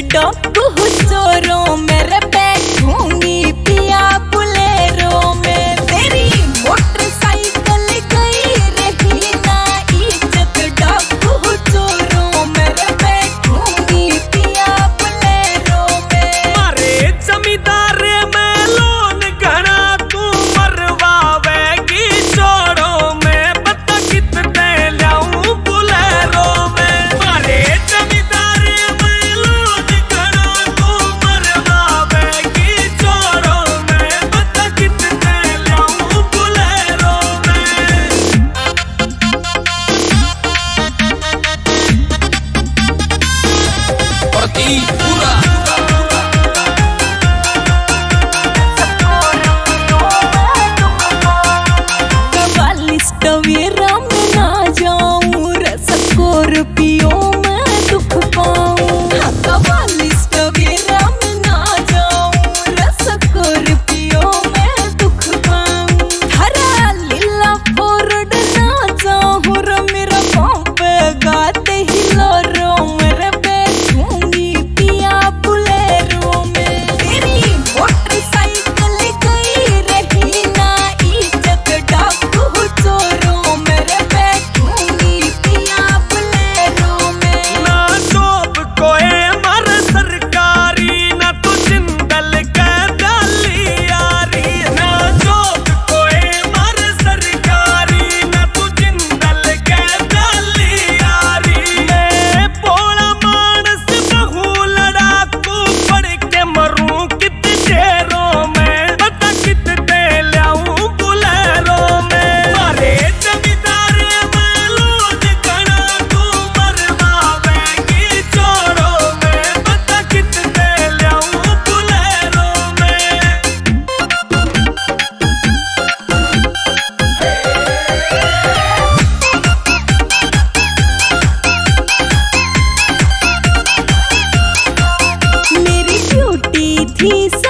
Dog हुजूरों मेरे बैठूंगी पिया Bolero में। तेरी मोटरसाइकिल गई रही ना इज्जत डॉग हुजूरों मेरे बैठूंगी पिया बुलेरो में। मारे जमींदार में लोन घना तू मरवावेगी छोड़ो में बता कितने लाऊं बुलेरो में। मारे जमींदार में लोन घना तू मरवावेगी छोड़ो में बता कितने लाऊं बुलेरो में। पूरा टवेरा में ना जाऊं स्कॉर्पियो में दुख पाऊं। टवेरा में ना जाऊं स्कॉर्पियो में दुख पाऊं। हरा लीला फोर्ड ना जाऊं मेरा पंप गाते ही लोरो मेरे बैठूंगी पिया बुलेरो में। तेरी मोटरसाइकिल गई रही ना इज्जत डॉग हुजूरों मेरे बैठूंगी पिया बुलेरो में। ना जॉब कोई मर सरकारी ना तू जिंदल के डाली यारी। ना जॉब कोई मर सरकारी ना तू जिंदल के डाली यारी। मैं भोला मानस बहु लड़ाकू पड़ के मरूं कित शेरों में बता कितने लाऊं बुलेरो में। मारे जमींदार में लोन घना तू मरवावेगी छोड़ो में बता कितने लाऊं बुलेरो में। मेरी ड्यूटी थी